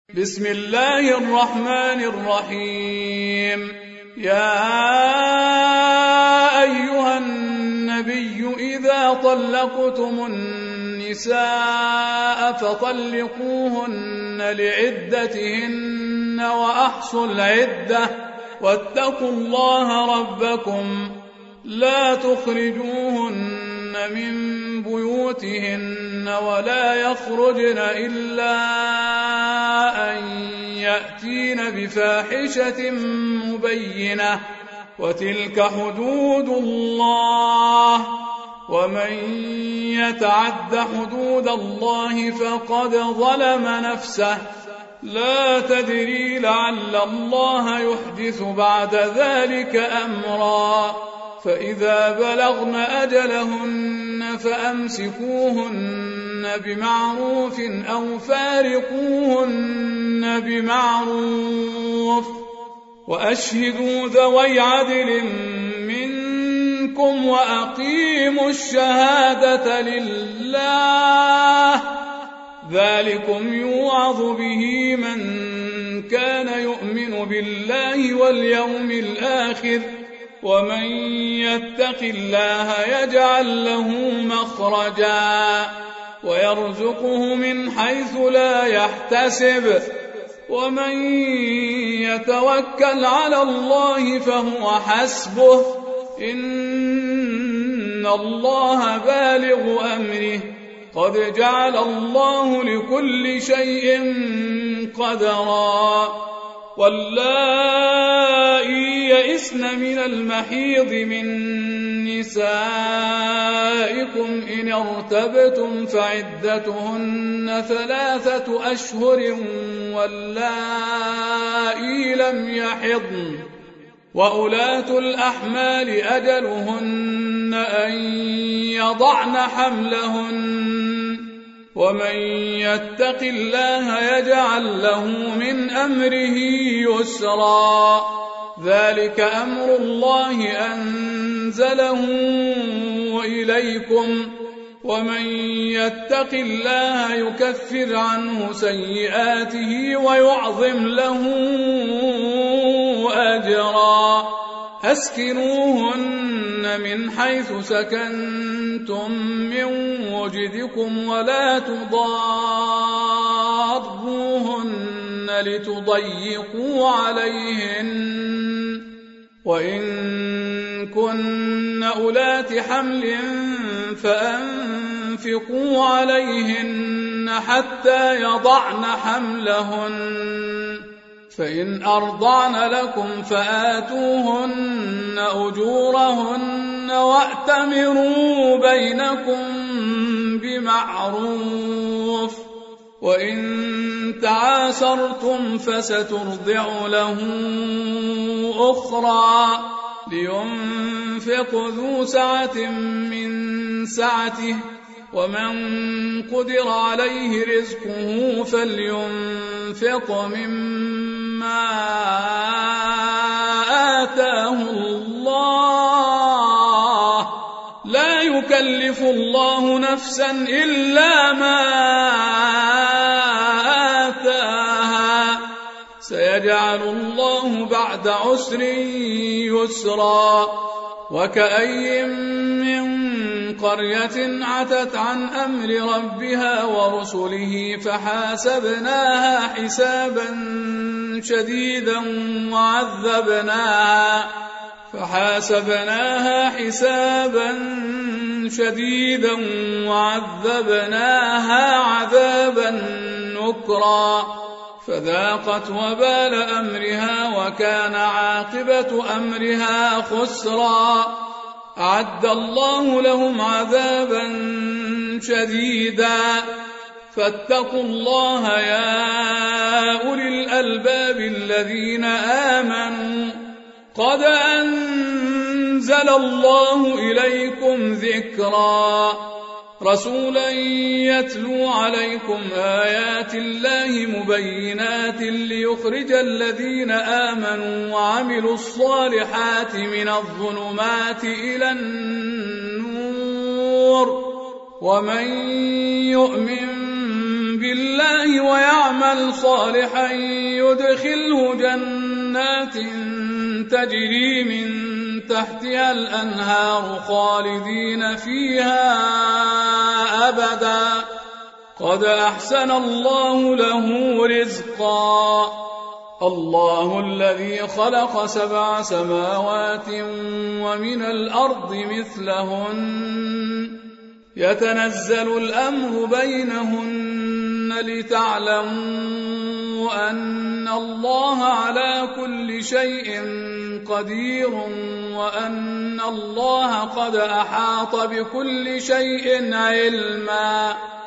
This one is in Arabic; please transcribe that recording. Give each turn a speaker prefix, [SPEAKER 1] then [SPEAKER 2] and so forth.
[SPEAKER 1] بسم الله الرحمن الرحيم. يا أيها النبي إذا طلقتم النساء فطلقوهن لعدتهن وأحصوا العدة واتقوا الله ربكم لا تخرجوهن من بيوتهن ولا يخرجن إلا أن يأتين بفاحشة مبينة وتلك حدود الله ومن يتعد حدود الله فقد ظلم نفسه لا تدري لعل الله يحدث بعد ذلك أمرا فإذا بلغن أجلهن فأمسكوهن بمعروف أو فارقوهن بمعروف وأشهدوا ذوي عدل منكم وأقيموا الشهادة لله ذلكم يوعظ به من كان يؤمن بالله واليوم الآخر ومن يتق الله يجعل له مخرجا ويرزقه من حيث لا يحتسب ومن يتوكل على الله فهو حسبه إن الله بالغ أمره قد جعل الله لكل شيء قدرا واللائي يئسن من المحيض من نسائكم إن ارتبتم فعدتهن 3 أشهر واللائي لم يحضن وأولاة الأحمال أجلهن أن يضعن حملهن ومن يتق الله يجعل له من أمره يسرا ذلك أمر الله أنزله إليكم ومن يتق الله يكفر عنه سيئاته ويعظم له أجرا أسكنوهن من حيث سكنتم من وجدكم ولا تضاروهن لتضيقوا عليهن وإن كن أولات حمل فأنفقوا عليهن حتى يضعن حملهن فإن أرضعن لكم فآتوهن أجورهن وأتمروا بينكم بمعروف وإن تعاسرتم فسترضع له أخرى لينفق ذو سعة من سعته ومن قدر عليه رزقه فلينفق مما آتاه الله لا يكلف الله نفسا إلا ما آتاها سيجعل الله بعد عسر يسرا وكأي من قرية عتت عن أمر ربها ورسله فحاسبناها حسابا شديدا وعذبناها عذابا نكرا فذاقت وبال أمرها وكان عاقبة أمرها خسرا أعد الله لهم عذابا شديدا فاتقوا الله يا أولي الألباب الذين آمنوا قد أنزل الله إليكم ذكرا رسولا يتلو عليكم آيات الله مبينات ليخرج الذين آمنوا وعملوا الصالحات من الظلمات إلى النور ومن يؤمن بالله ويعمل يعمل صالحا يدخله جنات تجري من تحتها الأنهار خالدين فيها أبدا قد أحسن الله له رزقا الله الذي خلق 7 سماوات ومن الأرض مثلهن يتنزل الأمر بينهن لتعلموا أن الله على كل شيء قدير وأن الله قد أحاط بكل شيء علما